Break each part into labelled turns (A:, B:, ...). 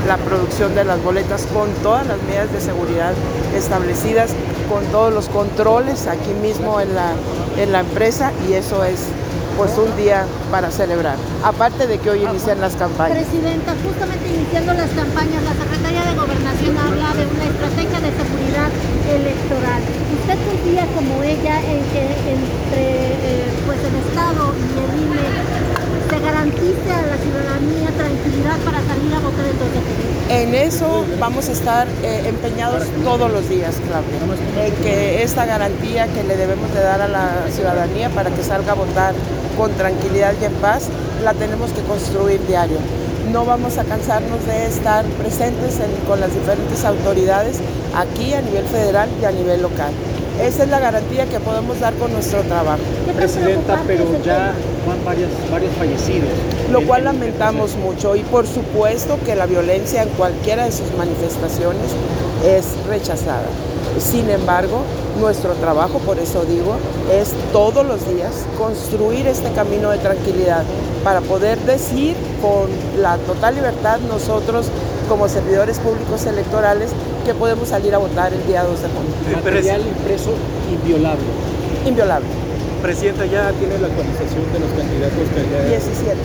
A: la producción de las boletas con todas las medidas de seguridad establecidas, con todos los controles aquí mismo en la empresa, y eso es pues un día para celebrar, aparte de que hoy inician las campañas.
B: Presidenta, justamente iniciando las campañas, la Secretaría de Gobernación habla de una estrategia de seguridad electoral. ¿Usted confía como ella en que entre pues el Estado y el INE se garantice a la ciudadanía tranquilidad para salir a votar el 2 de febrero?
A: En eso vamos a estar empeñados todos los días, Claudia, en que esta garantía que le debemos de dar a la ciudadanía para que salga a votar con tranquilidad y en paz, la tenemos que construir diario. No vamos a cansarnos de estar presentes con las diferentes autoridades aquí a nivel federal y a nivel local. Esa es la garantía que podemos dar con nuestro trabajo.
C: Presidenta, pero ya van varios fallecidos.
A: Lo cual lamentamos mucho, y por supuesto que la violencia en cualquiera de sus manifestaciones es rechazada. Sin embargo, nuestro trabajo, por eso digo, es todos los días construir este camino de tranquilidad para poder decir con la total libertad nosotros como servidores públicos electorales que podemos salir a votar el día 2 de junio.
C: Material impreso inviolable.
A: Inviolable.
C: Presidenta, ya tiene la actualización de los candidatos que ya...
A: 17.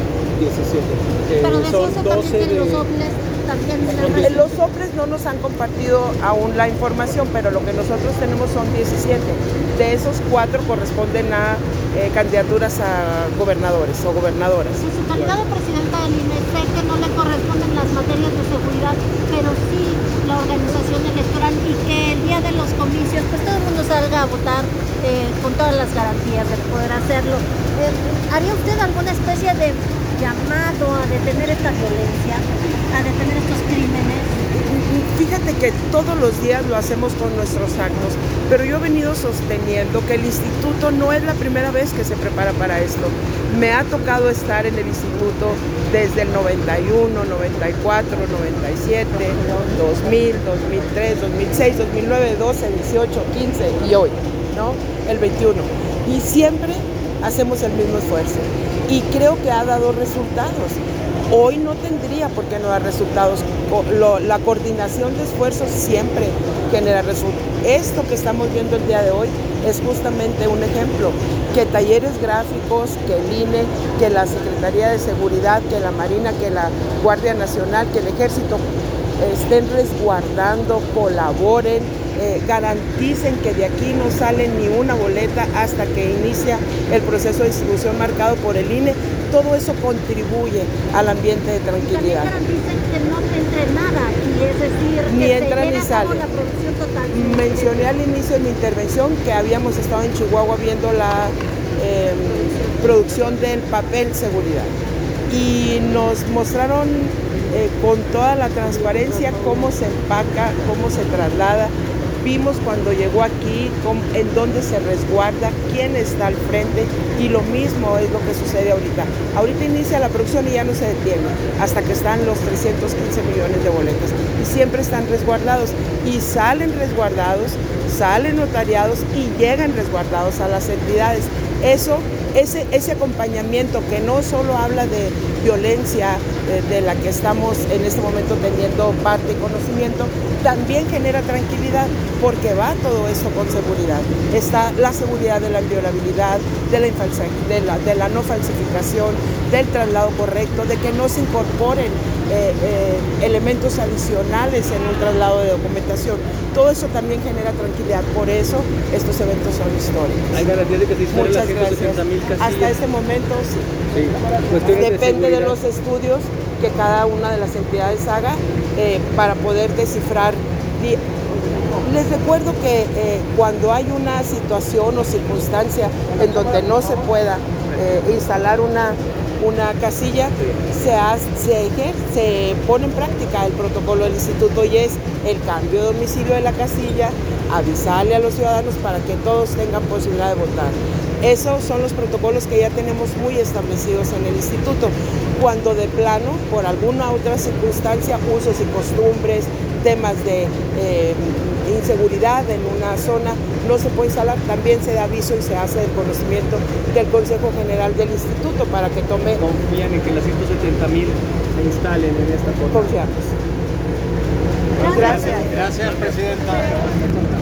C: 17.
B: Pero decía
C: Son
B: eso
C: 12
B: también que
C: de...
B: los OPLES también...
A: Los OPLES no nos han compartido aún la información, pero lo que nosotros tenemos son 17. De esos 4 corresponden a candidaturas a gobernadores o gobernadoras.
B: En su calidad de presidenta del INE, sé que no le corresponden las materias de seguridad, pero sí la organización electoral, y que el día de los comicios pues todo el mundo salga a votar con todas las garantías de poder hacerlo. ¿Haría usted alguna especie de llamado a detener esta violencia, a detener estos crímenes?
A: Fíjate que todos los días lo hacemos con nuestros actos, pero yo he venido sosteniendo que el instituto no es la primera vez que se prepara para esto. Me ha tocado estar en el instituto desde el 91, 94, 97, 2000, 2003, 2006, 2009, 12, 18, 15 y hoy, ¿no? El 21. Y siempre hacemos el mismo esfuerzo y creo que ha dado resultados. Hoy no tendría por qué no dar resultados. La coordinación de esfuerzos siempre genera resultados. Esto que estamos viendo el día de hoy es justamente un ejemplo. Que talleres gráficos, que el INE, que la Secretaría de Seguridad, que la Marina, que la Guardia Nacional, que el Ejército estén resguardando, colaboren, garanticen que de aquí no sale ni una boleta hasta que inicia el proceso de distribución marcado por el INE. Todo eso contribuye al ambiente de tranquilidad.
B: También garanticen que no entre nada aquí, es decir,
A: ni
B: que
A: entra
B: se
A: ni sale.
B: la producción total.
A: Mencioné al inicio de mi intervención que habíamos estado en Chihuahua viendo la producción del papel seguridad y nos mostraron con toda la transparencia cómo se empaca, cómo se traslada. Vimos cuando llegó aquí en dónde se resguarda, quién está al frente, y lo mismo es lo que sucede ahorita. Ahorita inicia la producción y ya no se detiene hasta que están los 315 millones de boletas y siempre están resguardados y salen resguardados, salen notariados y llegan resguardados a las entidades. Ese acompañamiento que no solo habla de violencia de la que estamos en este momento teniendo parte y conocimiento, también genera tranquilidad porque va todo eso con seguridad. Está la seguridad de la inviolabilidad, de la no falsificación, del traslado correcto, de que no se incorporen elementos adicionales en un traslado de documentación. Todo eso también genera tranquilidad, por eso estos eventos son históricos.
C: ¿Hay garantía de que se instalen las 160,000 casillas?
A: Hasta este momento sí.
C: Sí.
A: Depende de los estudios que cada una de las entidades haga para poder descifrar. Les recuerdo que cuando hay una situación o circunstancia en donde no se pueda instalar una casilla, se pone en práctica el protocolo del instituto y es el cambio de domicilio de la casilla, avisarle a los ciudadanos para que todos tengan posibilidad de votar. Esos son los protocolos que ya tenemos muy establecidos en el instituto. Cuando de plano, por alguna otra circunstancia, usos y costumbres, temas de inseguridad en una zona, no se puede instalar, también se da aviso y se hace el conocimiento del Consejo General del Instituto para que tome...
C: ¿Confían en que las 170,000 se instalen en esta forma?
A: Confiamos. Gracias.
C: Gracias, presidenta.